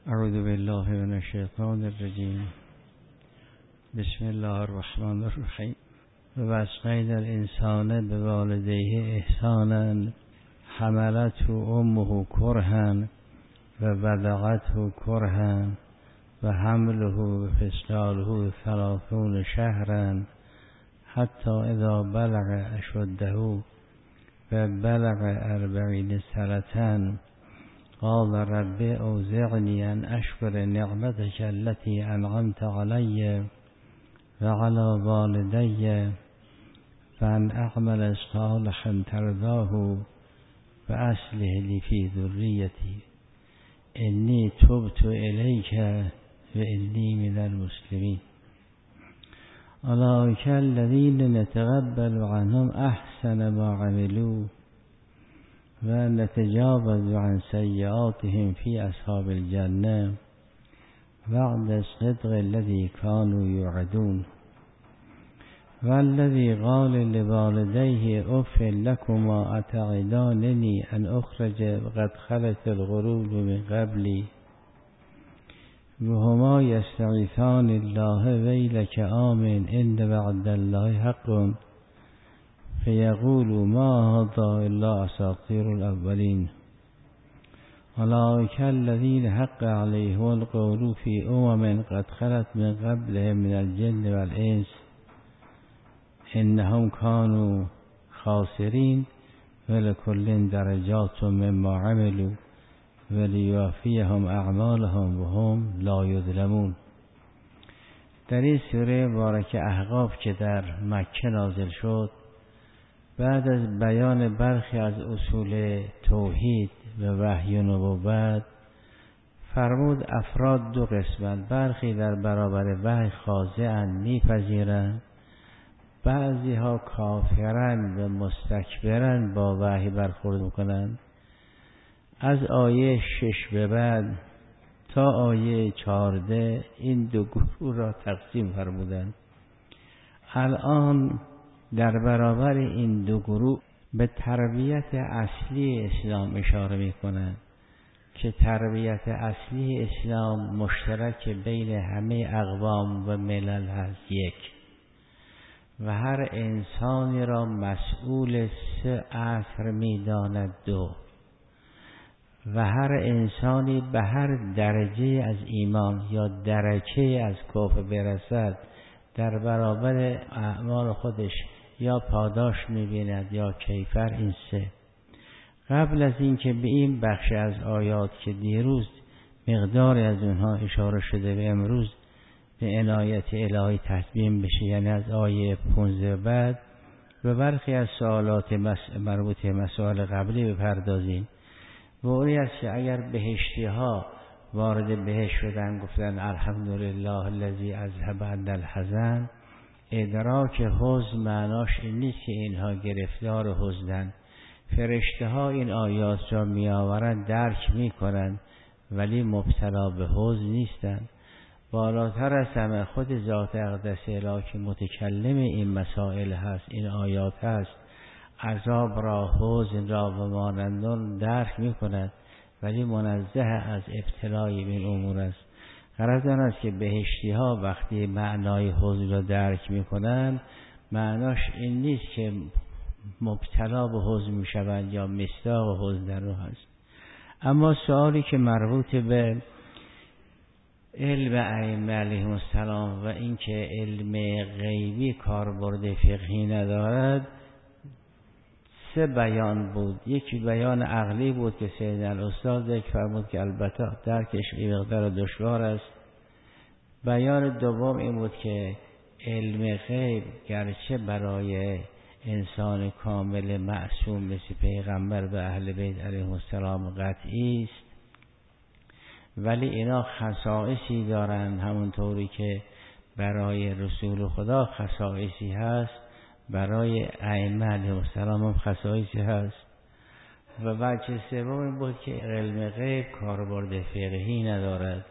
اعوذ بالله من الشیطان الرجیم. بسم الله الرحمن الرحیم. ووصینا الانسان بوالدیه احسانا حملته امه کرها ووضعته کرها وحمله وفصاله 30 شهرا حتی اذا بلغ اشده وبلغ 40 سنة قال رب اوزعني ان اشکر نعمتك التي انعمت علي وعلى والدي وان اعمل صالحا ترضاه واصلح لي في ذريتي انی تبت الیک و انی من المسلمین. اولئک الذین نتقبل عنهم احسن ما عملوا و نتجاوز عن سیئاتهم فی اصحاب الجنه وعد الصدق الذی كانوا یوعدون. والذی قال لوالديه اف لكما اتعدانني ان اخرج وقد خلت القرون من قبلي وهما يستغيثان الله ويلك آمن ان وعد الله حق فيقول ما هذا الا اساطير الاولين. اولئك الذين حق عليهم القول في قد خلت من قبلهم من الجن والانس انهم كانوا خاسرين ولكل درجات مما عملوا ولیوفیهم اعمالهم وهم لا یظلمون. در این سوره مبارکه احقاف که در مکه نازل شد، بعد از بیان برخی از اصول توحید و وحی و نبوت فرمود افراد دو قسمند، برخی در برابر وحی خاضعند میپذیرند، بعضی ها کافرند و مستکبرند با وحی برخورد میکنند. از آیه 6 به بعد تا آیه 14 این دو گروه را تقسیم فرمودند. الان در برابر این دو گروه به تربیت اصلی اسلام اشاره میکنند که تربیت اصلی اسلام مشترک بین همه اقوام و ملل هست، یک، و هر انسانی را مسئول 3 عصر می‌داند، 2، و هر انسانی به هر درجه از ایمان یا درجه از کفر برسد در برابر اعمال خودش یا پاداش می‌بیند یا کیفر. این 3 قبل از این که به این بخش از آیات که دیروز مقداری از اونها اشاره شده و امروز به عنایت الهی تطبیق بشه، یعنی از آیه 15 بعد و برخی از سوالات مربوط به مسائل قبلی بپردازیم. و اونی است که اگر بهشتی ها وارد بهشت شدن گفتن الحمدلله الذی اذهب عنا الحزن، ادراک حزن معناش این نیست که اینها گرفتار حزنن. فرشته ها این آیات را می آورند، درک می کنند، ولی مبتلا به حزن نیستند. بالاتر از همه خود ذات اقدس الهی که متکلم این مسائل هست، این آیات هست، عذاب را، حزن را و مانندان درک می کند، ولی منزه از ابتلای این امور است. غرض آن است که بهشتی ها وقتی معنای حزن را درک می کنند، معناش این نیست که مبتلا به حزن می شوند یا مصداق حزن در رو هست. اما سوالی که مربوط به علم ائمه علیهم السلام و اینکه علم غیبی کاربرد فقهی ندارد، 3 بیان بود. یکی بیان عقلی بود که سیدنا الاستاد ذکر فرمود که البته درکش این مقدار دشوار است. بیان دوم این بود که علم غیب گرچه برای انسان کامل معصوم مثل پیغمبر و اهل بیت علیهم السلام قطعی است، ولی اینا خصائصی دارن، همونطوری که برای رسول خدا خصائصی هست، برای ائمه علیهم السلام هم خصائصی هست. و وجه سوم این بود که علم غیب کاربرد فقهی ندارد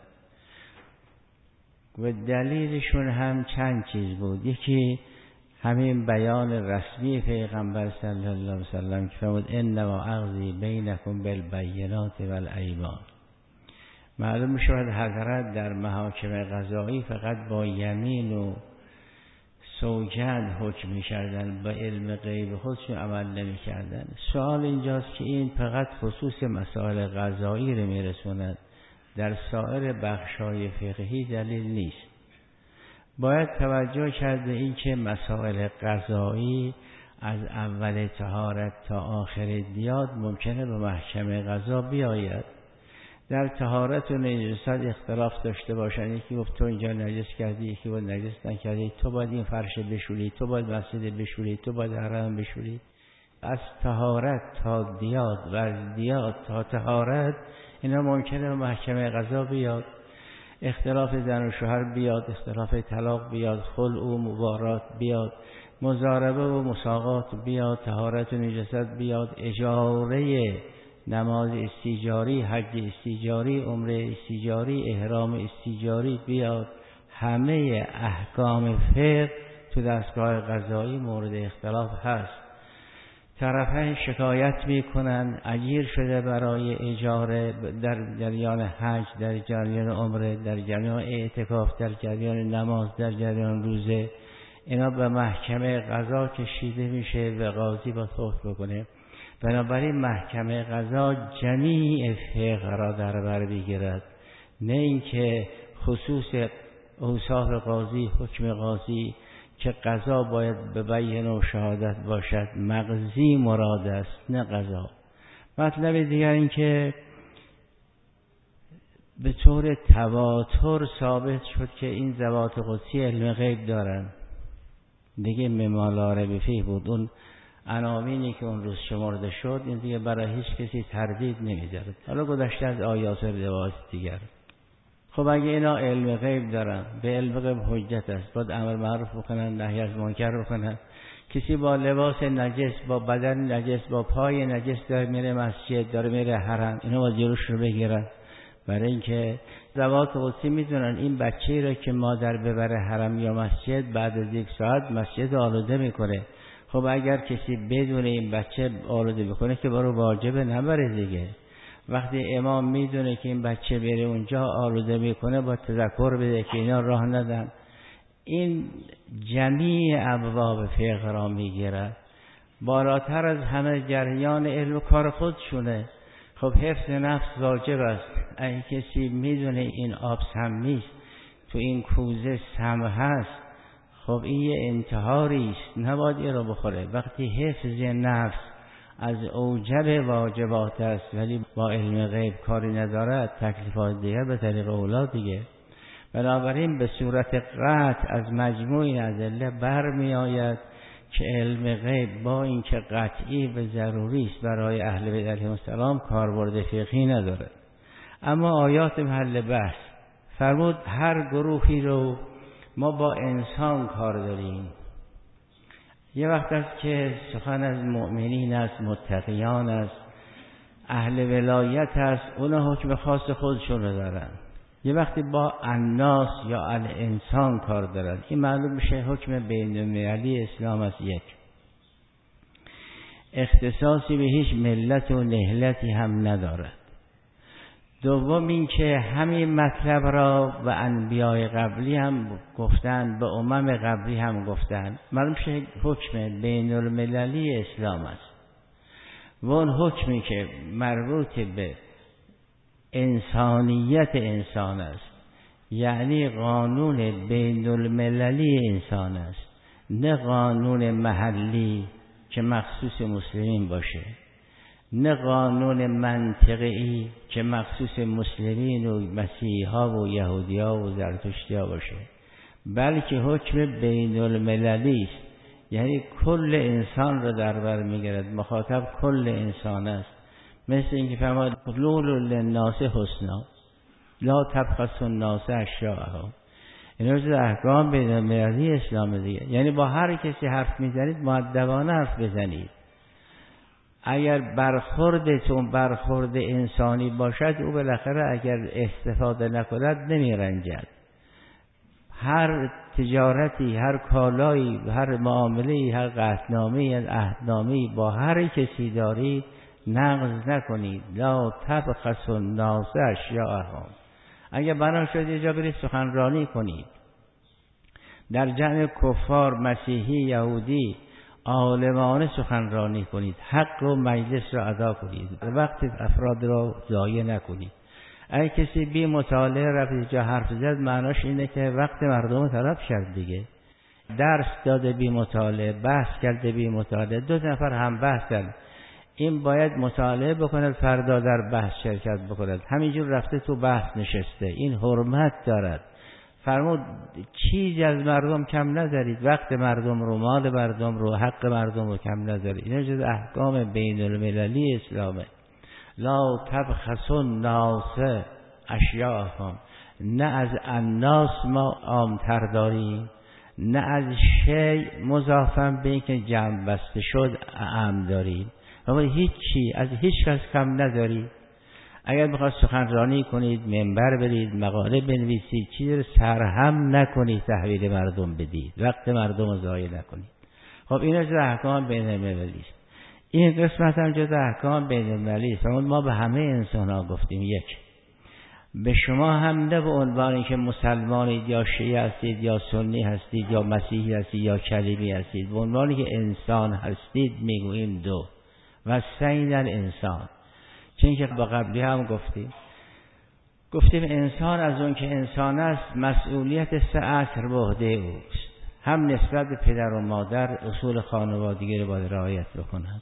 و دلیلشون هم چند چیز بود. یکی همین بیان رسمی پیغمبر صلی الله علیه وسلم که فرمود انما اقضی بینکم بالبینات والایمان، معلوم میشود حضرت در محاکم قضایی فقط با یمین و سوگند حکم می‌کردند، با علم غیب خودشون عمل نمی‌کردند. سوال اینجاست که این فقط خصوص مسائل قضایی رو میرسوند، در سایر بخش‌های فقهی دلیل نیست. باید توجه کرد به این که مسائل قضایی از اول طهارت تا آخر دیات ممکنه به محکمه قضا بیاید. در طهارت و نجاست اختلاف داشته باشند، یکی گفت تو اینجا نجس کردی، یکی گفت نجس نکردی، تو باید این فرش بشوری، تو باید مسجد بشوری، تو باید حرم بشوری. از طهارت تا دیات و از دیات تا طهارت اینا ممکنه به محکمه قضا بیاد. اختلاف زن و شوهر بیاد، اختلاف طلاق بیاد، خلع و مبارات بیاد، مضاربه و مساقات بیاد، طهارت و نجاست بیاد، اجاره نماز استیجاری، حج استیجاری، عمره استیجاری، احرام استیجاری بیاد. همه احکام فقه تو دستگاه قضایی مورد اختلاف هست. طرفین شکایت میکنن اجیر شده برای اجاره در جریان حج، در جریان عمره، در جریان اعتکاف، در جریان نماز، در جریان روزه. اینا به محکمه قضا کشیده میشه و قاضی با حکم بکنه. بنابراین محکمه قضا جمیع فقه را در بر بگیرد، نه اینکه خصوص اوصاف قاضی، حکم قاضی که قضا باید به بیان و شهادت باشد، مقضی مراد است نه قضا. مطلب دیگر این که به طور تواتر ثابت شد که این ذوات قدسی علم غیب دارن. دیگه مما ریب فیه بود، اون عناوینی که اون روز شمرده شد این دیگه برای هیچ کسی تردید نمیذاره. حالا گذشته از آیات و روایات دیگر. خب اگه اینا علم غیب دارن، به علم غیب حجت است، باید امر معروف بکنن، نهی از منکر بکنن. کسی با لباس نجس، با بدن نجس، با پای نجس داره میره مسجد، داره میره حرم، اینا باید جلوش رو بگیرن. برای اینکه ذوات قدسی میدونن این بچه‌ای رو که مادر ببره حرم یا مسجد بعد از یک ساعت مسجد آلوده میکنه. خب اگر کسی بدون این بچه آلوده بکنه که برای واجبه نبره دیگه. وقتی امام میدونه که این بچه بره اونجا آلوده میکنه با تذکر بده که اینا راه ندن. این جمیع ابواب فقه را میگیره. بالاتر از همه جریان علم و کار خودشونه. خب حفظ نفس واجب است. اگه کسی میدونه این آب سمیست، تو این کوزه سم هست، خب این یه انتحاری است، نباید این رو بخوره. وقتی حفظ نفس از اوجب واجبات است ولی با علم غیب کاری ندارد، تکلیفات دیگر به طریق اولاد دیگه. بنابراین به صورت قطع از مجموع ادله برمی آید که علم غیب با اینکه قطعی و ضروری است برای اهل بیت علیهم السلام کاربرد فقهی نداره. اما آیات محل بحث فرمود هر گروهی رو ما با انسان کار داریم. یه وقت است که سخن از مؤمنین است، متقیان است، اهل ولایت است، اونا حکم خاص خودشون رو دارن. یه وقتی با الناس یا الانسان کار دارن. این معلوم میشه حکم بین المللی اسلام است. یک، اختصاصی به هیچ ملت و نهلتی هم ندارد. دوم این که همین مطلب را به انبیاء قبلی هم گفتن، به امم قبلی هم گفتن. معلوم میشه حکم بین المللی اسلام است. و اون حکمی که مربوط به انسانیت انسان است، یعنی قانون بین المللی انسان است، نه قانون محلی که مخصوص مسلمین باشه، نه قانون منطقی که مخصوص مسلمین و مسیحا و یهودیا و زرتشتیا باشه، بلکه حکم بین المللی است. یعنی کل انسان را در بر میگیرد، مخاطب کل انسان است. مثل اینکه فرمود قولوا للناس حسنا لا تبخسوا الناس اشیاءهم. این جز احکام بین المللی اسلام دیگه. یعنی با هر کسی حرف میزنید مؤدبانه حرف بزنید. اگر برخوردتون برخورد انسانی باشد، او بالاخره اگر استفاده نکند نمیرنجد. هر تجارتی، هر کالایی، هر معامله‌ای، هر قطعنامه‌ای، عهدنامه‌ای با هر کسی دارید نقض نکنید. لا تبخسوا الناس اشیاءهم. اگه بنا شد یه جا برید سخنرانی کنید در جمع کفار، مسیحی، یهودی، عالمانه سخنرانی کنید، حق و مجلس را ادا کنید، وقت افراد را ضایع نکنید. اگه کسی بی مطالعه رفت جا حرف زد، معناش اینه که وقت مردم طلب کرد دیگه. درس داده بی مطالعه، بحث کرده بی مطالعه، 2 نفر هم بحث کرد، این باید مطالعه بکند، فردا در بحث شرکت بکند. همینجور رفته تو بحث نشسته، این حرمت دارد. فرمود چیزی از مردم کم نذارید، وقت مردم رو، مال مردم رو، حق مردم رو کم نذارید. این جز احکام بین المللی اسلامه. لا تبخسوا الناس اشیاءهم. نه از الناس ما عام‌تر داریم، نه از شیء مضافاً به اینکه جمع بسته شد اعم داریم. اما هیچی از هیچ کس کم ندارید. اگر بخواید سخنرانی کنید، منبر برید، مقاله بنویسید، چیزی رو سرهم نکنید، تحویل مردم بدید، وقت مردم رو ضایع نکنید. خب این جز احکام بین المللی است. این قسمت هم جز احکام بین المللی است. ما به همه انسان ها گفتیم، یک، به شما هم نه به عنوانی که مسلمانید یا شیعه هستید یا سنی هستید یا مسیحی هستید یا کلیمی هستید، به عنوانی که انسان هستید میگوییم. 2 و سین الانسان، چون که با قبلی هم گفتیم انسان از اون که انسان است مسئولیت 3 عصر به عهده اوست. هم نسبت به پدر و مادر اصول خانوادگی رو باید رعایت بکند.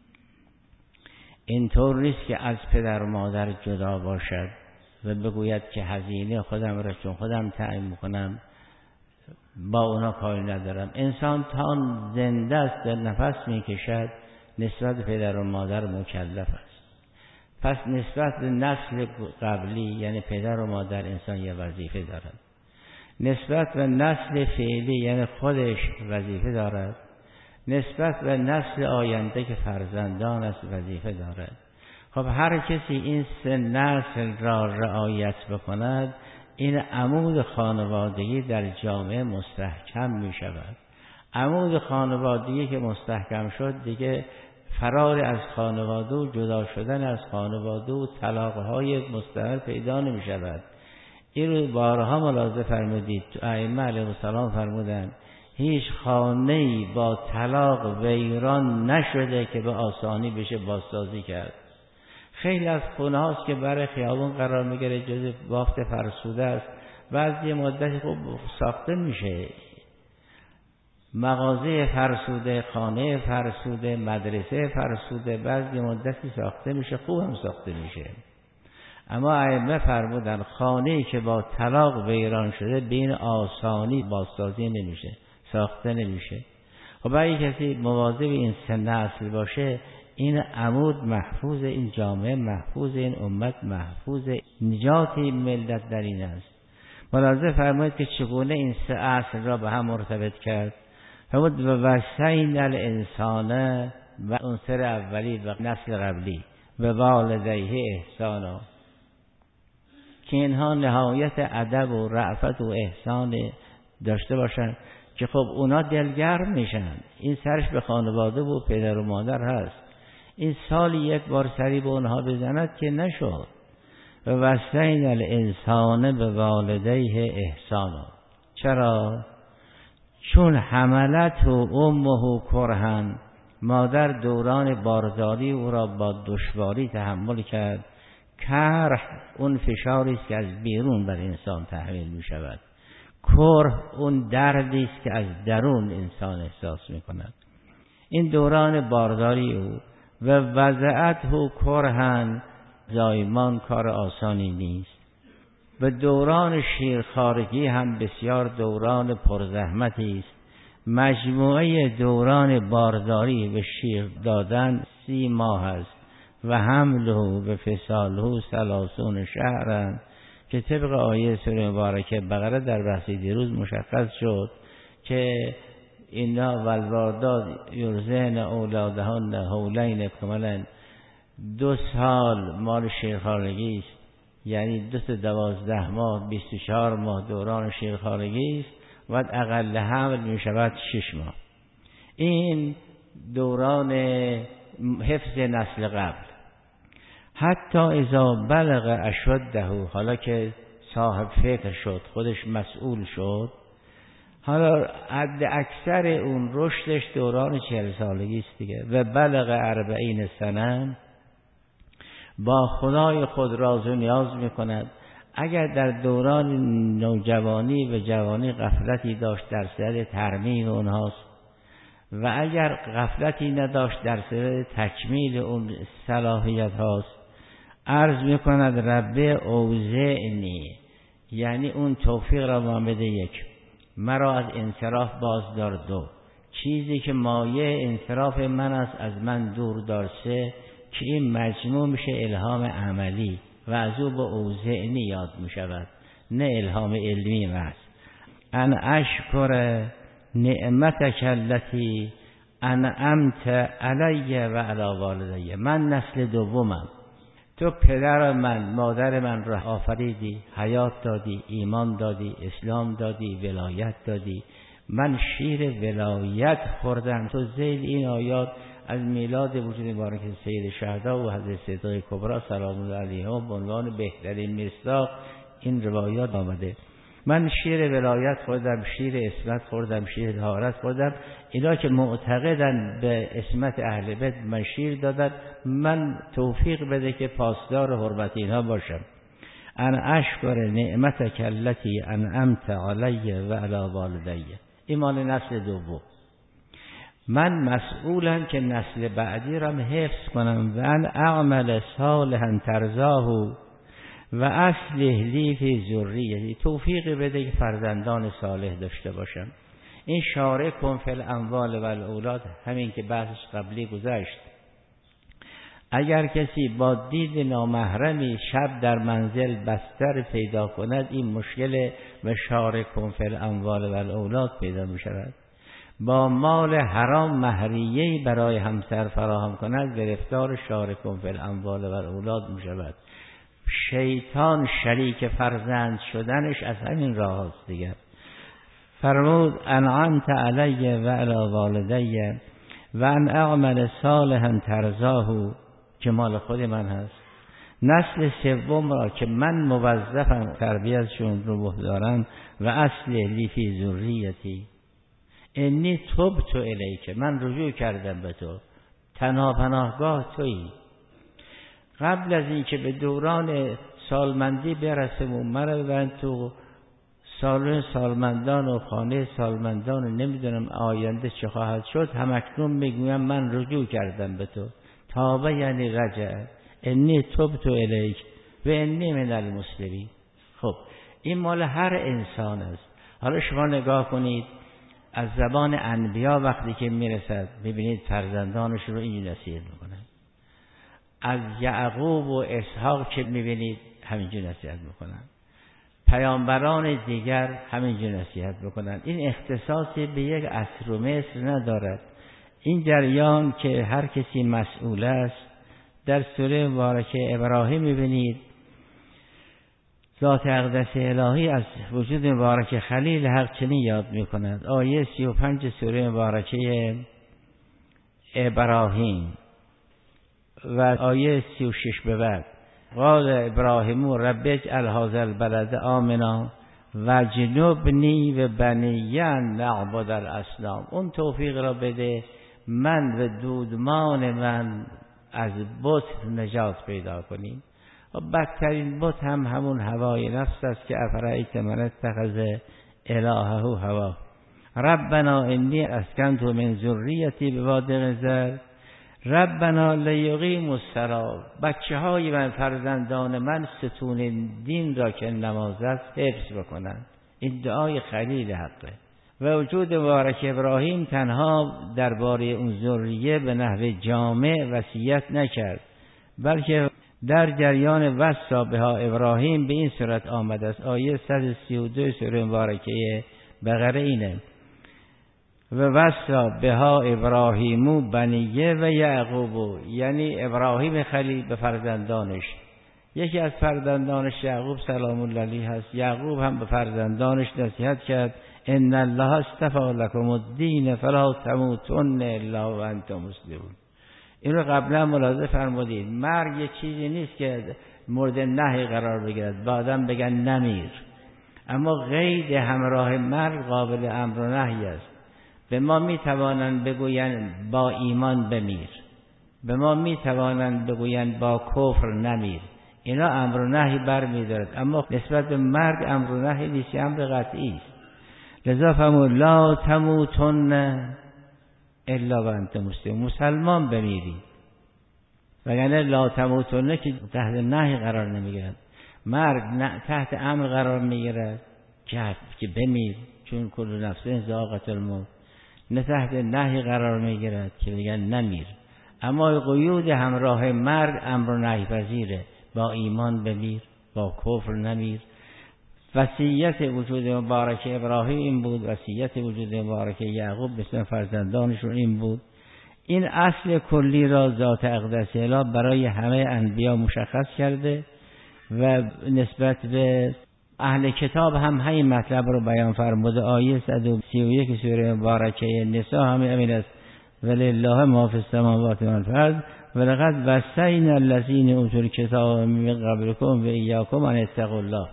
اینطور نیست که از پدر و مادر جدا باشد و بگوید که هزینه خودم را چون خودم تعیین میکنم با اونا کاری ندارم. انسان تا زنده است و نفس میکشد نسبت به پدر و مادر مکلف است. پس نسبت به نسل قبلی یعنی پدر و مادر انسان یه وظیفه دارد. نسبت به نسل فعلی یعنی خودش وظیفه دارد. نسبت به نسل آینده که فرزندان است وظیفه دارد. خب هر کسی این 3 نسل را رعایت بکند، این عمود خانوادگی در جامعه مستحکم می شود. عمود خانوادگی که مستحکم شد دیگه فرار از خانواده و جدا شدن از خانواده و طلاق‌های مستمر پیدا نمی شود. این رو بارها ملاحظه فرمودید. ائمه علیهم السلام فرمودند هیچ خانه‌ای با طلاق ویران نشده که به آسانی بشه بازسازی کرد. خیلی از خونه هاست که برای خیابون قرار میگیره، جز بافت فرسوده است، بعد یه مدتی خوب ساخته میشه، مغازه فرسوده، خانه فرسوده، مدرسه فرسوده، بعد یه مدتی ساخته میشه، خوب هم ساخته میشه. اما ائمه فرمودن خانه‌ای که با طلاق ویران شده بین آسانی بازسازی نمیشه، ساخته نمیشه. خب اگه کسی مواظب این 3 نسل باشه، این عمود محفوظ، این جامعه محفوظ، این امت محفوظ، نجات این ملت در این است. ملاحظه فرمایید که چگونه این 3 اصل را به هم مرتبط کرد. فرمود و وصینا الانسان و عنصر اولی و نسل قبلی و والدیه احسانا، که اینها نهایت ادب و رأفت و احسان داشته باشند که خب اونا دلگرم میشن. این سرش به خانواده و پدر و مادر هست، این سالی 1 بار سری به اونها بزند که نشد. و وصینا الانسان به والدیه احسانا. چرا؟ چون حملت و امه کرهن، مادر دوران بارداری او را با دشواری تحمل کرد. کره اون فشاری است که از بیرون بر انسان تحمیل می شود. کره اون دردی است که از درون انسان احساس می کند. این دوران بارداری او و وضعت و کرهن، زایمان کار آسانی نیست. و دوران شیرخوارگی هم بسیار دوران پرزحمتی است. مجموعه دوران بارداری و شیر دادن 30 ماه است و حمله و فصاله 30 شهرا، که طبق آیه سوره مبارکه بقره در بحث دیروز مشخص شد که اینا والوالدات یرضعن اولادهن حولین کاملین، 2 سال مال شیرخوارگی است، یعنی 2 تا 12 ماه 24 ماه دوران شیرخوارگی است و اقل حمل می شود 6 ماه. این دوران حفظ نسل قبل. حتی اذا بلغ اشده، حالا که صاحب فکر شد، خودش مسئول شد. حالا حد اکثر اون رشدش دوران 40 سالگی است دیگه. و بلغ 40 سنه، با خدای خود راز و نیاز میکند. اگر در دوران نوجوانی و جوانی غفلتی داشت در صدد ترمیم اونهاست و اگر غفلتی نداشت در صدد تکمیل اون صلاحیت هاست، عرض میکند رب اوزعنی، یعنی اون توفیق را ما بده. 1 مرا از انصراف باز دار. 2 چیزی که مایه انصراف من است از من دور دار. 3 که این مجموع میشه الهام عملی و از او به اوزعنی یاد میشود، نه الهام علمی است. ان اشکر نعمتک التی انعمت علی و علی والدی. من نسل دومم، تو پدر من مادر من را آفریدی، حیات دادی، ایمان دادی، اسلام دادی، ولایت دادی. من شیر ولایت خوردم. تو ذیل این آیات از میلاد وجود مبارک سید شهدا و حضرت صدیقه کبری سلام الله علیها به عنوان بهترین مصداق این روایات آمده. من شیر ولایت خوردم، شیر اسمت خوردم، شیر طهارت خوردم. اینا که معتقدن به اسمت اهل بیت من شیر دادن، من توفیق بده که پاسدار حرمت اینها باشم. ان اشکر نعمتک التی انعمت علی و علی والدی. این مال نسل دوم. من مسئولم که نسل بعدی را حفظ کنم. و ان اعمل صالحا ترضاه و اصلح لی فی ذریتی. توفیق بده که فرزندان صالح داشته باشم. این شارکم فی الاموال و الاولاد، همین که بحثش قبلی گذشت. اگر کسی با دید نامحرمی شب در منزل بستر پیدا کند، این مشکل و شارکم فی الاموال و الاولاد پیدا می شود. با مال حرام مهریه‌ای برای همسر فراهم کند، گرفتار شارکم فی الاموال و الاولاد می شود. شیطان شریک فرزند شدنش از همین راه است دیگر. فرمود انعمت علی و علی والدی و ان اعمل صالحا ترضاه، که مال خود من هست. نسل سوم را که من موظفم تربیتشون رو دارم. و اصل لی فی ذریتی انی تبت الیک، من رجوع کردم به تو، تنها پناهگاه تویی. قبل از این که به دوران سالمندی برسم و مرا ببرن تو سالن سالمندان و خانه سالمندان و نمیدونم آینده چه خواهد شد، همکنون میگویم من رجوع کردم به تو. تابه یعنی رجع. انی تبت الیک و انی من المسلمین. خب این مال هر انسان است. حالا شما نگاه کنید از زبان انبیا وقتی که میرسد ببینید فرزندانش رو اینجوری نصیحت میکنن. از یعقوب و اسحاق که میبینید همینجوری نصیحت میکنن. پیامبران دیگر همینجوری نصیحت میکنن. این اختصاصی به یک عصر و مصر ندارد. این جریان که هر کسی مسئول است. در سوره مبارکه ابراهیم میبینید ذات اقدس الهی از وجود مبارک خلیل حق چنین یاد میکند. آیه 35 سوره مبارکه ابراهیم و آیه 36 به بعد. قال ابراهیم رب اجعل هذا البلد آمنا و جنبنی و بنی ان نعبد الاصنام. اون توفیق را بده من و دودمان من از بت نجات پیدا کنیم. و بدترین بت هم همون هوای نفس است که افرایت من اتخذ الهه هوا. ربنا انی اسکنت من ذریتی بواد غیر ربنا لیقیموا الصلاة. بچه های من فرزندان من ستون دین را که نماز است حفظ بکنند. این دعای خلیل حقه. و وجود مبارک ابراهیم تنها درباره اون ذریه به نحو جامع وصیت نکرد، بلکه در جریان وصا بها ابراهیم به این صورت آمده است. آیه 132 سوره مبارکه بقره اینه و وصا بها ابراهیمو بنیه و یعقوب، یعنی ابراهیم خلیل به فرزندانش. یکی از فرزندانش یعقوب سلام الله علیه هست. یعقوب هم به فرزندانش نصیحت کرد ان الله اصطفی لکم الدین فلا تموتن الا و انتم مسلمون. این رو قبلا ملاحظه فرمودید. مرگ یه چیزی نیست که مورد نهی قرار بگیرد، بعداً بگن نمیر. اما قید همراه مرگ قابل امر و نهی است. به ما میتوانند بگویند با ایمان بمیر، به ما میتوانند بگویند با کفر نمیر، اینا امر و نهی برمی‌دارد، اما نسبت به مرگ امر و نهی نیست، امر قطعی است. لذا فرمود لا تموتن الا و انتم مسلمون، مسلمان بمیرید. وگرنه لا تموتن که تحت نهی قرار نمیگیرد، مرگ تحت امر قرار میگیرد که بمیر، چون کل نفس ذائقة الموت، نه تحت نهی قرار میگیرد که میگن نمیر. اما قیود همراه مرگ امر و نهی پذیره، با ایمان بمیر، با کفر نمیر. وصیت وجود مبارک ابراهیم این بود، وصیت وجود مبارک یعقوب مثل فرزندانشون این بود. این اصل کلی را ذات اقدس اله برای همه انبیا مشخص کرده و نسبت به اهل کتاب هم همین مطلب رو بیان فرموده. آیه 131 سوره مبارکه نساء هم همین است، ولله ما فی السماوات و الارض ولقد وصینا الذین اوتوا الکتاب من قبلکم و ایاکم ان اتقوا الله.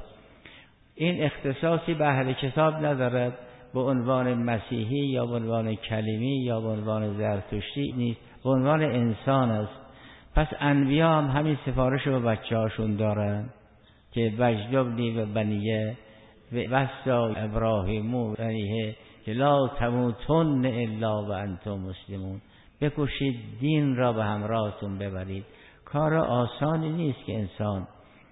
این اختصاصی به اهل کتاب ندارد به عنوان مسیحی یا به عنوان کلیمی یا به عنوان زرتشتی نیست، به عنوان انسان است. پس انبیا هم همین سفارش رو به بچه هاشون دارن که وجدبنی و بنیه و وصا ابراهیم و بنیه که لا تموتن الا و انتم مسلمون، بکوشید دین را به همراهتون ببرید. کار آسانی نیست که انسان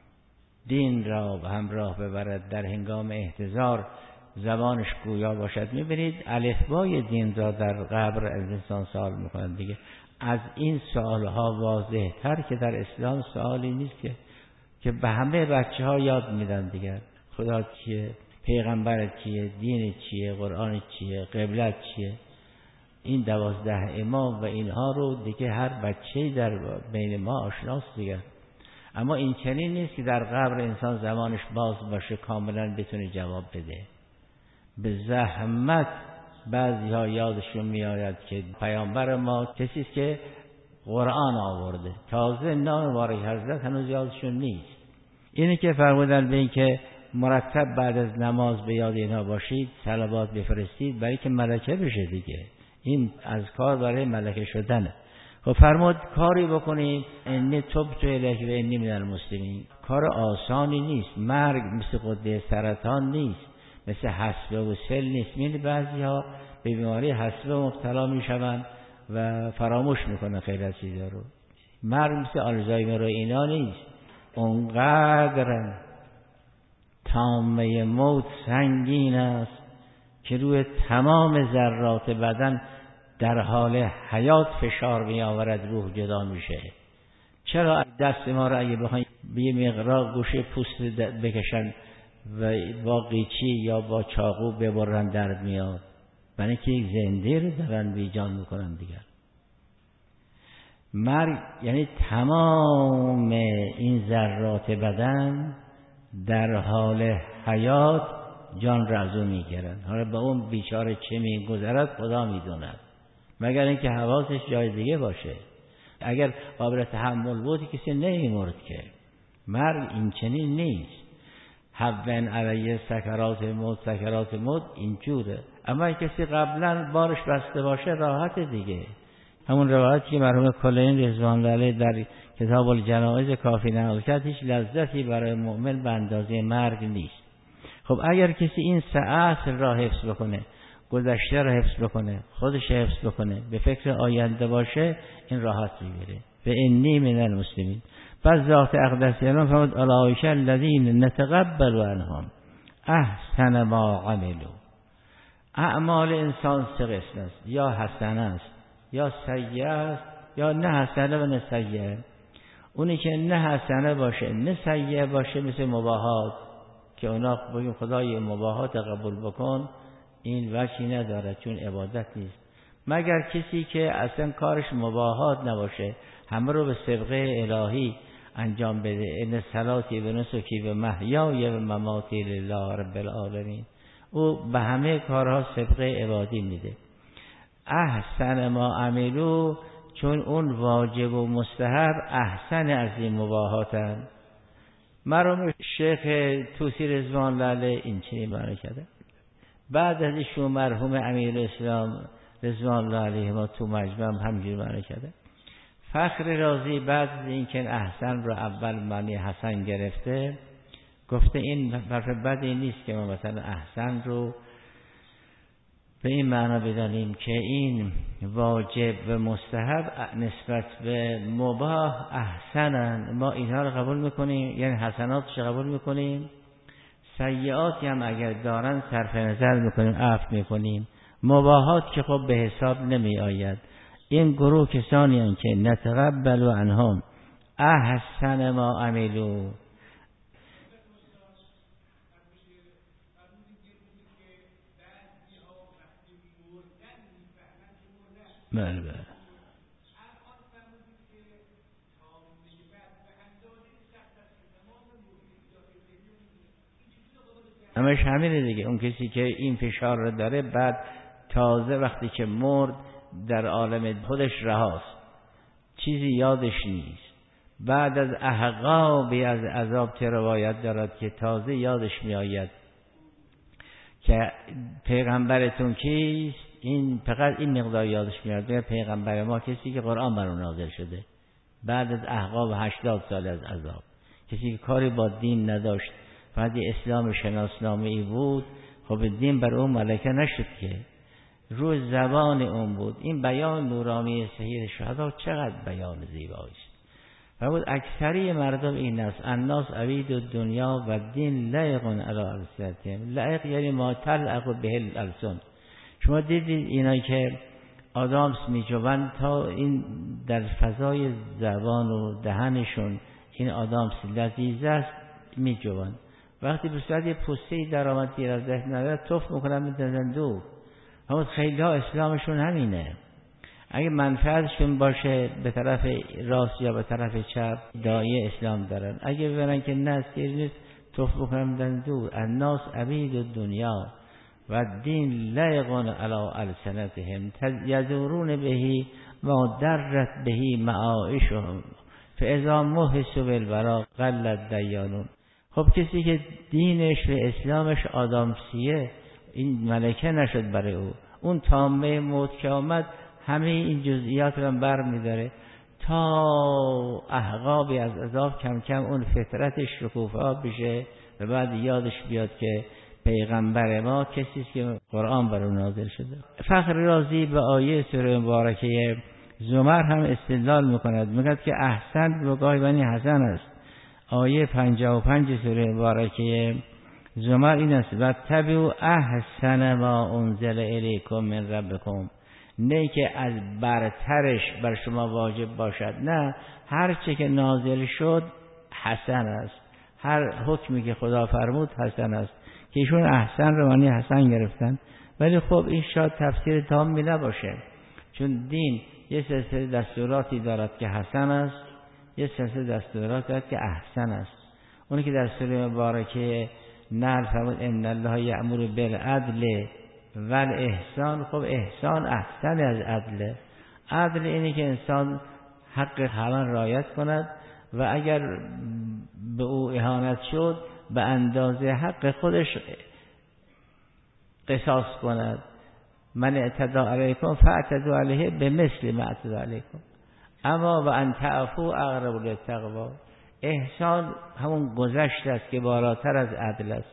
دین را به همراه ببرد، در هنگام احتضار زبانش گویا باشد. میبینید الفبای دین را در قبر از انسان سوال میکنند دیگه. از این سوالها واضح تر که در اسلام سوالی نیست که به همه بچه ها یاد میدن دیگر. خدا چیه، پیغمبرت چیه، دین چیه، قرآن چیه، قبلت چیه. این 12 امام و اینها رو دیگه هر بچه‌ای در بین ما آشناست دیگر. اما این چنین نیست که در قبر انسان زمانش باز باشه کاملا بتونه جواب بده. به زحمت بعضی ها یادشون میآید که پیامبر ما کسی است که قرآن آورده، تازه نام مبارک حضرت هنوز یادشون نیست. اینی که فرمودن به این که مرتب بعد از نماز به یاد اینها باشید، صلوات بفرستید برای که ملکه بشه دیگه. این از کار برای ملکه شدنه. خب فرمود کاری بکنید، انی تبت الیک و انی من المسلمین. کار آسانی نیست. مرگ مثل قده سرطان نیست، مثل حصبه و سل نیست. می‌بینید بعضی‌ها به بیماری حصبه مبتلا میشوند و فراموش میکنن خیلی از چیزا رو. مرگ مثل آلزایمر و اینا نیست. اونقدر طامه موت سنگین است که روی تمام ذرات بدن در حال حیات فشار می آورد، روح جدا میشه. چرا دست ما را اگه بخواین به یه مقدار گوشه پوست بکشن و با قیچی یا با چاقو ببرن درد میاد؟ برای که یک زنده رو دارن بیجان میکنن دیگر. مرگ یعنی تمام این ذرات بدن در حال حیات جان را از او میگیرن. حالا به اون بیچاره چه میگذرد خدا میدوند، مگر اینکه حواسش جای دیگه باشه. اگر قابل تحمل بود کسی نمیمرد که. مرگ این چنین نیست. حون علیه سکرات موت اینجوره. اما کسی قبلا بارش بسته باشه راحت دیگه. همون روایتی که مرحوم کلینی رضوان الله علیه در کتاب الجنائز کافی نقل کرد، هیچ لذتی برای مؤمن به اندازه مرگ نیست. خب اگر کسی این سه اصل را حفظ بکنه، گذشته را حفظ بکنه، خودش حفظ بکنه، به فکر آینده باشه، این راحت میبره. و انی من المسلمین. پس ذات اقدس اله فرمود اولئک الذین نتقبل عنهم احسن ما عملوا. اعمال انسان سه قسم است، یا حسنه است یا سیئه است یا نه حسنه و نه سیئه. اونی که نه حسنه باشه نه سیئه باشه مثل مباحات که اونا بگیم خدای مباحات قبول بکن، این وجهی نداره چون عبادت نیست. مگر کسی که اصلا کارش مباحات نباشه، همه رو به سبقه الهی انجام بده. ان صلاتی و نسکی و محیای و مماتی لله رب العالمین. او به همه کارها سبقه عبادی میده. احسن ما عملو، چون اون واجب و مستحب احسن از این مباحاتن. مرحوم شیخ طوسی رضوان الله علیه این چنین بیان کرده. بعد از ایشون مرحوم امیرالاسلام رضوان الله علیه ما تو مجمع همینجوری بیان کرده. فخر رازی بعد از اینکه احسن رو اول معنی حسن گرفته گفته این حرف بدی نیست که ما مثلا احسن رو به این معنا بدانیم که این واجب و مستحب نسبت به مباح احسنن، ما اینها رو قبول میکنیم، یعنی حسناتش قبول میکنیم، سیئاتی هم اگر دارن صرف نظر میکنیم، عفو میکنیم، مباحات که خب به حساب نمی آید. این گروه کسانی هستند که نتقبل عنهم احسن ما عملوا. بله بله همش همینه دیگه. اون کسی که این فشار رو داره بعد تازه وقتی که مرد در عالم خودش رهاست، چیزی یادش نیست، بعد از احقابی از عذاب روایت دارد که تازه یادش می آید که پیغمبرتون کیست، این فقط این مقدار یادش میاد. پیغمبر ما کسی که قرآن بر اون نازل شده بعد از احقاب 80 سال از عذاب، کسی که کاری با دین نداشت، فقط اسلام شناسنامه‌ای بود، خب دین بر اون ملکه نشد که روی زبان اون بود. این بیان نورانی صحیح شهدا چقدر بیان زیبایی است. فرمود اکثری مردم این است، الناس عبید الدنیا و دین لایق علی السنتهم. لایق یعنی ما تلعق به الالسن. شما دیدید اینایی که آدامس میجوند تا این در فضای زبان و دهنشون این آدامس لذیذ است میجوند، وقتی به صورت پوستی در آمد دیر از ذهن ندارد توف میکنن میدازن دور. همون خیلی ها اسلامشون همینه، اگه منفعتشون باشه به طرف راست یا به طرف چپ داعی اسلام دارن، اگه ببینن که نه سیر نیست توف میکنن میدازن دور. الناس عبید الدنیا و دین لایق علی السنتهم یدورون بهی و درت بهی معایشهم فاذا محسوا بالبلاء قلت دیانون. خب کسی که دینش و اسلامش آدامسیه این ملکه نشد برای او، اون تامه موت که آمد همه این جزئیات رو بر میداره تا احقابی از عذاب کم کم اون فطرتش شکوفا بشه و بعد یادش بیاد که پیغمبر ما کسی است که قرآن بر اون نازل شده. فخر رازی به آیه سوره مبارکه زمر هم استدلال میکند، میگه که احسن و گاهی بنی حسن است. آیه 55 سوره مبارکه زمر این است و تبعوا احسن ما انزل الیکم من ربکم. نه که از برترش بر شما واجب باشد، نه، هر چه که نازل شد حسن است، هر حکمی که خدا فرمود حسن است. که ایشون احسن رو معنی حسن گرفتن، ولی خب این شاید تفسیر تامی نباشه، چون دین یه سلسله دستوراتی دارد که حسن است، یه سلسله دستورات دارد که احسن است. اونی که در سوره مبارکه نحل فرمود ان الله یأمر بالعدل والاحسان، خب احسان احسن از عدل. عدل اینه که انسان حق همه رعایت کند و اگر به او اهانت شد به اندازه حق خودش قصاص کند. من اعتدى علیکم فاعتدوا علیه بمثل ما اعتدى علیکم اما و ان تعفوا اقرب للتقوی. احسان همون گذشت است که بالاتر از عدل است.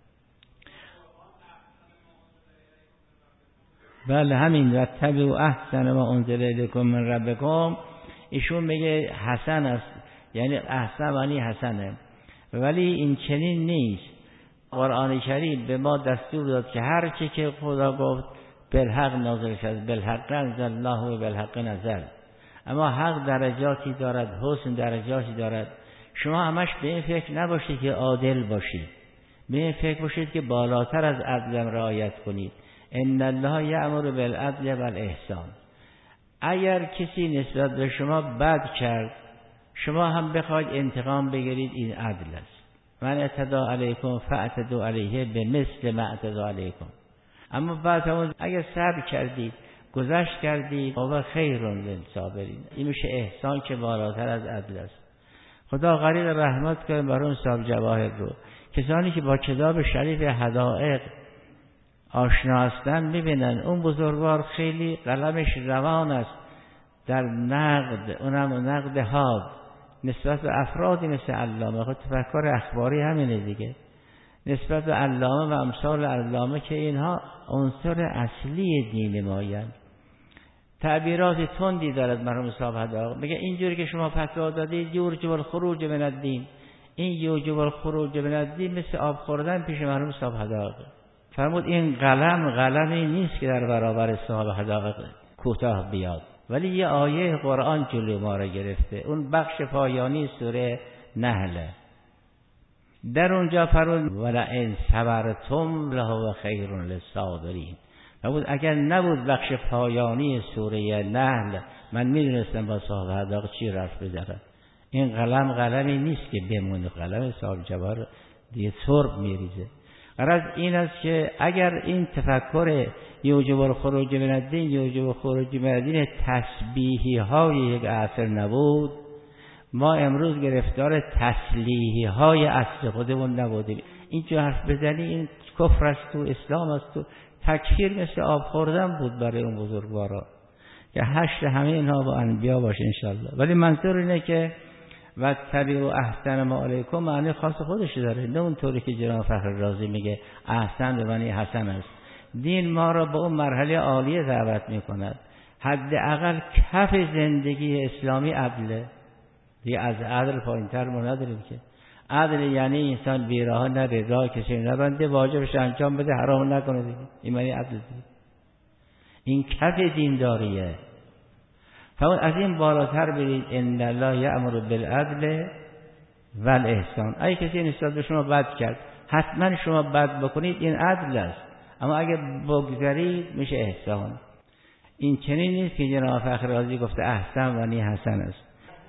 بله همین و تبعوا احسن ما انزل الیکم من ربکم. ایشون میگه حسن است، یعنی احسن معنی حسنه، ولی این چنین نیست. قرآن کریم به ما دستور داد که هر چی که خدا گفت بالحق نازل شد، بالحق انزل الله و بالحق نزل. اما حق درجاتی دارد، حسن درجاتی دارد. شما همش به این فکر نباشید که عادل باشید، به این فکر باشید که بالاتر از عدل رعایت کنید. ان الله یأمر بالعدل والاحسان. اگر کسی نسبت به شما بد کرد، شما هم بخواید انتقام بگیرید، این عدل است. من اعتدى علیکم فاعتدوا علیه بمثل ما اعتدى علیکم. اما بعد هم اگر صبر کردید، گذشت کردید، و خیر للصابرین، این میشه احسان که بالاتر از عدل است. خدا غریق رحمت کنه مرحوم صاحب جواهر رو. کسانی که با کتاب شریف حدائق آشنا هستن میبینن اون بزرگوار خیلی قلمش روان است در نقد، اونم نقد حاد نسبت به افرادی مثل علامه. خود تفکر اخباری همینه دیگه، نسبت به علامه و امثال علامه که اینها عنصر اصلی دین مایند. تعبیرات تندی دارد مرحوم صاحب حدائق، میگه اینجوری که شما فتوا دادید یوجب الخروج من الدین، این یوجب الخروج من الدین مثل آب خوردن پیش مرحوم صاحب حدائق. فرمود این قلمی نیست که در برابر صاحب حدائق کوتاه بیاد، ولی یه آیه قرآن جلوی ما را گرفته، اون بخش پایانی سوره نحل. در اونجا فرمود ولئن صبرتم لهو خیر للصابرین. فرمود اگر نبود بخش پایانی سوره نحل من میدونستم با صاحب حدائق چی حرف بزنم. این قلمی نیست که بمونه، قلم صاحب جواهر دیگه سرب میریزه. غرض این است که اگر این تفکر یوجب الخروج من الدین، یوجب الخروج من الدین تسبیحی های یک عصر نبود، ما امروز گرفتار تسلیحی های اصل خودمون نبودیم. اینجا حرف بزنی این کفر است و اسلام است و تکفیر مثل آب خوردن بود برای اون بزرگوارا که حشر همه اینها با انبیا باشه انشالله. ولی منظور اینه که و تبیعوا احسن ما علیکم معنی خاص خودش داره، نه اونطوری که جناب فخر رازی میگه احسن به معنی حسن است. دین ما را به اون مرحله عالیه دعوت میکند. حداقل کف زندگی اسلامی عدله دیگه، از عدل پایین‌تر ما نداریم که. عدل یعنی انسان بیراه نره، راه کسی نبنده، واجبش انجام بده، حرام نکنه دیگه. این معنی عدل دیگه. این کف دینداریه. فرمود از این بالاتر برید ان الله یأمر بالعدل والاحسان. اگه کسی نسبت به شما بد کرد حتما شما بد بکنید، این عدل است، اما اگه بگذرید میشه احسان. این چنین نیست که جناب فخر رازی گفته احسن و نی حسن است.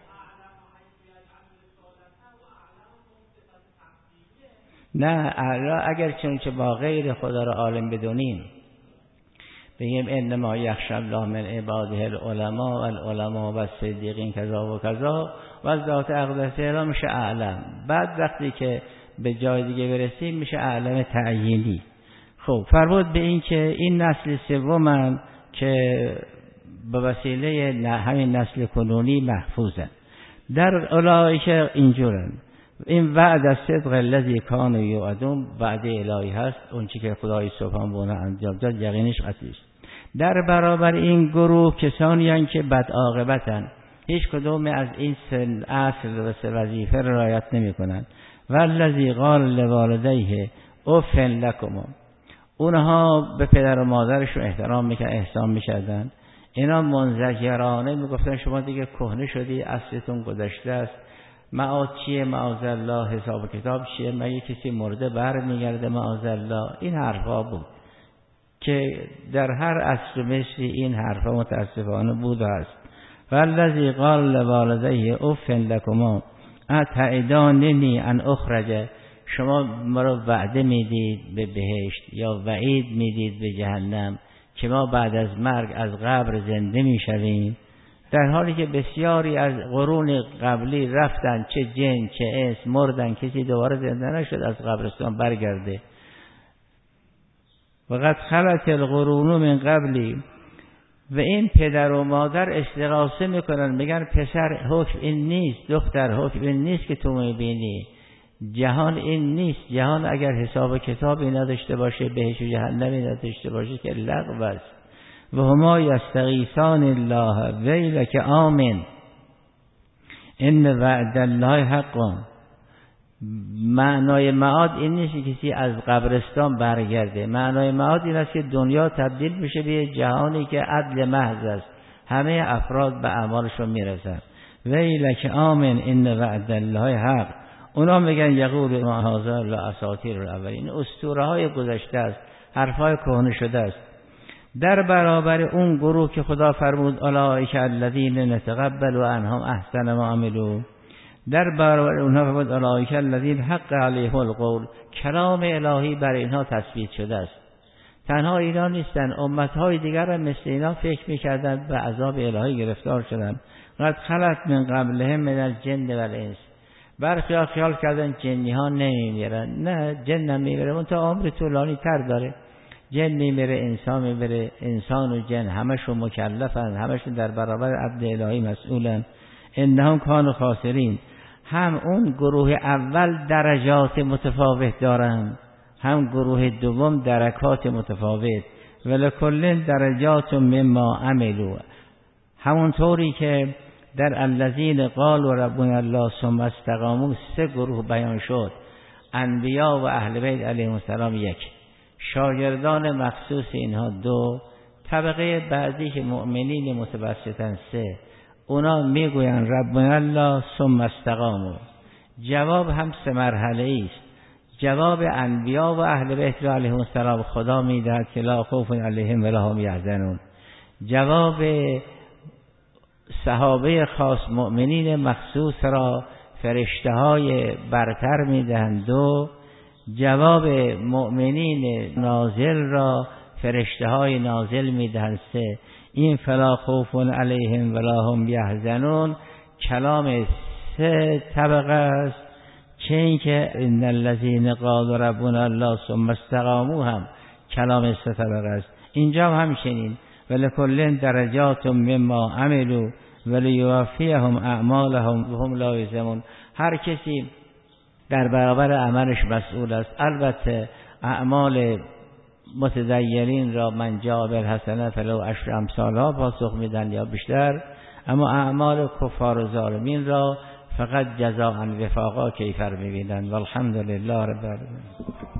نه اگر چونچه با غیر خدا را عالم بدونیم بگیم انما یخشی الله من عباده العلماء والعلماء والصدیقین کذا و کذا و ذات اقدس الا میشه اعلم. بعد وقتی که به جای دیگه برسیم میشه اعلم تعیینی. خب فرمود به این که این نسل سوم که به وسیله همین نسل کنونی محفوظن. در اولئک اینجورن، این وعد الصدق الذی کان یوعدون وعده الهی هست، اون چیزی که خدای سبحانه و تعالی انجام داد یقینش قطعی است. در برابر این گروه کسانی هستند که بد عاقبتند، هیچ کدوم از این اصل و وظیفه را رعایت نمی‌کنند. والذی قال لوالدیه اف لکما، اونها به پدر و مادرشون احترام میکردن، احسان میکردن. اینا منزجرانه میگفتن شما دیگه کهنه شدی، اصلتون گذشته است، معاد چیه، معاذالله، حساب کتاب چیه، مگه کسی مرده بر میگرده، معاذالله. این حرفا بود که در هر عصر مصری این حرفا متاسفانه بود است. والذی قال لوالدیه اف لکما اتعداننی ان اخرج، شما ما رو وعده میدید به بهشت یا وعید میدید به جهنم که ما بعد از مرگ از قبر زنده میشویم، در حالی که بسیاری از قرون قبلی رفتن، چه جن چه انس مردن، کسی دوباره زنده نشد از قبرستان برگرده. وقد خلت القرون من قبلی، و این پدر و مادر استغاثه میکنن، میگن پسر حکم این نیست، دختر حکم این نیست که تو میبینی، جهان این نیست. جهان اگر حساب کتابی نداشته باشه، بهش و جهنمی نداشته باشه که لغو است. و هما یستغیثان الله ویلک آمن ان وعد الله حق. معنای معاد این نیست که کسی از قبرستان برگرده، معنای معاد این است که دنیا تبدیل میشه به جهانی که عدل محض است، همه افراد به اعمالشون میرسن. ویلک آمن ان وعد الله حق. اونا میگن یقول ما هذا لاساطیر الاولین، اسطوره های گذشته است، حرفای کهنه شده است. در برابر اون گروه که خدا فرمود اولئک الذین نتقبل عنهم احسن ما عملوا، در برابر اونها فرمود اولئک الذین حق علیهم القول، کلام الهی بر اینها تثبیت شده است. تنها اینا نیستن، امتهای دیگر هم مثل اینا فکر میکردند به عذاب الهی گرفتار شدند. قد خلت من قبلهم من الجن والانس، برخی ها خیال کردن جنی ها نمیمیرن. نه، جن نمیمیره، اون تا عمر طولانی تر داره. جن میمیره، انسان میمیره، انسان و جن همشون مکلفن، همشون در برابر عبد الهی مسئولن. انهم کانوا خاسرین. هم اون گروه اول درجات متفاوت دارن، هم گروه دوم درکات متفاوت. ولکل درجات مما عملوا. همونطوری که در الذین قالوا ربنا الله ثم استقاموا 3 گروه بیان شد، انبیا و اهل بیت علیهم السلام 1، شاگردان مخصوص اینها 2، طبقه بعضی که مؤمنین متوسطن 3. اونا میگوین ربنا الله ثم استقاموا. جواب هم 3 مرحله است. جواب انبیا و اهل بیت علیهم السلام خدا میدهد که لا خوف علیهم ولا هم یحزنون. جواب صحابه خاص مؤمنین مخصوص را فرشته های برتر میدهند. 2. جواب مؤمنین نازل را فرشته های نازل میدهند. 3. این فلا خوف علیهم ولا هم یحزنون کلام 3 طبقه است. چه این که ان الذین قالوا ربنا الله ثم استقاموا هم کلام 3 طبقه است. اینجا هم همچنین ولکل درجات مما عملوا ولیوفیهم اعمالهم وهم لا یظلمون. هر کسی در برابر عملش مسئول است. البته اعمال متدینین را من جاء بالحسنه فله عشر امثالها پاسخ میدن یا بیشتر، اما اعمال کفار و ظالمین را فقط جزاء وفاقا کیفر میبینن. والحمد لله رب العالمین.